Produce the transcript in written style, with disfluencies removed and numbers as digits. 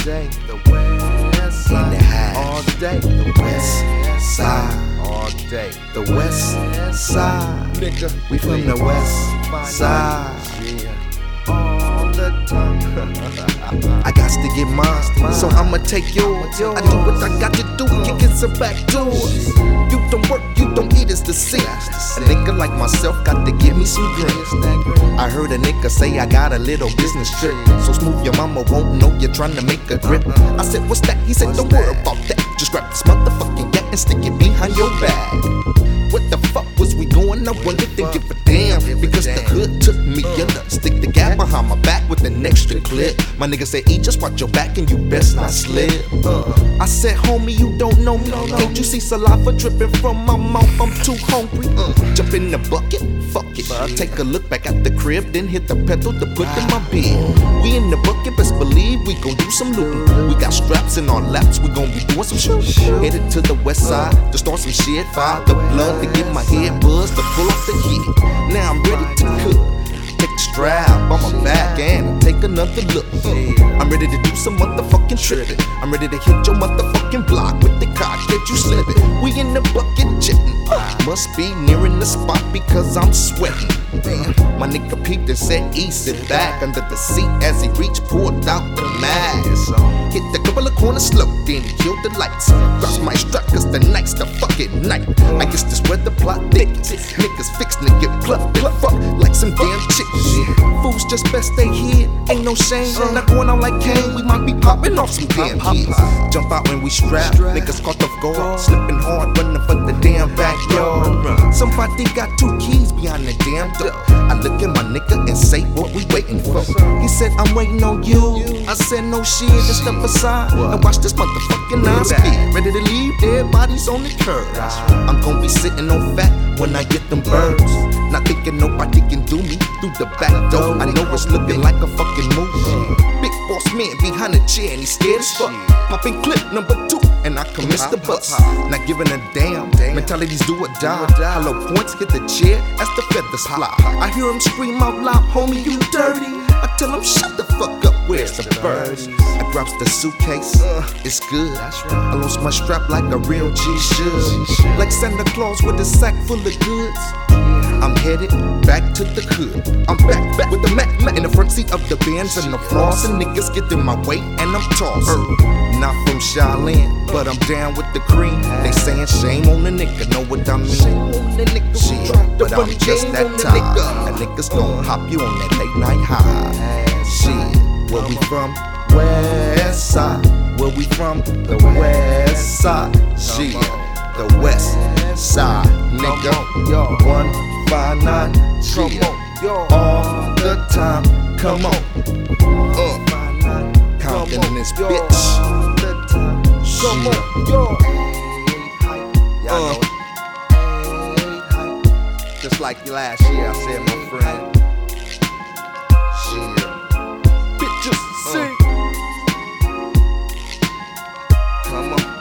day, the west side. In the house. All day, The west side. All day, The west side. nigga. We from the west side. Yeah, all the time. I got to get mine, so I'ma take yours. I do what I got to do, kicking some back doors. You don't work, you don't eat, it's the sin. A nigga like myself got to give me some green. I heard a nigga say I got a little business trip, so smooth your mama won't know you're trying to make a grip. I said, what's that? He said, don't worry about that. Just grab this motherfucking gat and stick it behind your back. What the fuck was we doing? I wanted to give a damn, because the hood took me under. Stick the gap behind my back with an extra clip. My nigga said, E, just watch your back and you best not slip. I said, homie, you don't know me. Can't you see saliva dripping from my mouth? I'm too hungry. Jump in the bucket, fuck it. Take a look back at the crib, then hit the pedal to put in my bed. We in the bucket, best believe we gon' do some looting. We got straps in our laps, we gon' be doing some shooting. Headed to the west side to start some shit. Fire the blood to get my head buzzed to pull off the heat. Now I'm ready to cook. Take the strap on my back and take another look. I'm ready to do some motherfucking tripping. I'm ready to hit your motherfucking block with the cock that you slipping. We in the bucket jetting. Must be nearing the spot because I'm sweating. Damn, my nigga peeped and said, E, sit back under the seat as he reached, pulled out the mask. Hit the couple of corners slow, then he killed the lights. Drops my strap cause the night's the fucking night. I guess this where the plot thickens. Niggas fixin' to get plucked and fuck like some damn chickens. Fools just best stay hid, ain't no shame. Not going out like Kane, we might be popping off some damn kids. Jump out when we strap, niggas caught off guard. Slipping hard, running for the damn backyard. Somebody got 2 keys behind the damn door. I look at my nigga and say, what we waiting for? He said, I'm waiting on you. I said, no shit, just step aside and watch this motherfucking nine speed. Ready to leave, dead bodies on the curb. I'm gon' be sitting on fat when I get them birds. Not thinking nobody can do me through the back door. I know it's looking like a fucking movie. Big boss man behind the chair and he's scared as fuck. Popping clip number 2 and I can miss the bus. Not giving a damn. Mentalities do or die. Hollow points hit the chair as the feathers fly. I hear him scream out loud, homie, you dirty. I tell him, shut the fuck up, where's the birds? I drops the suitcase, it's good. I lost my strap like a real G should. Like Santa Claus with a sack full of goods. I'm headed back to the hood. I'm back with the Mac in the front seat of the Benz and the floss. And niggas get in my way and I'm tossed. Not from Shaolin, but I'm down with the cream. They saying shame on the nigga, know what I mean? Shit, but I'm just that type. And niggas gon' hop you on that late night high. Shit, where we from? West side. Where we from? The west side. Shit, the west side, nigga. 159, shit, all the time. Come on, Compton in this bitch. Come on, yo. Just like last year, I said, my friend. Shit, bitches sing. Come on.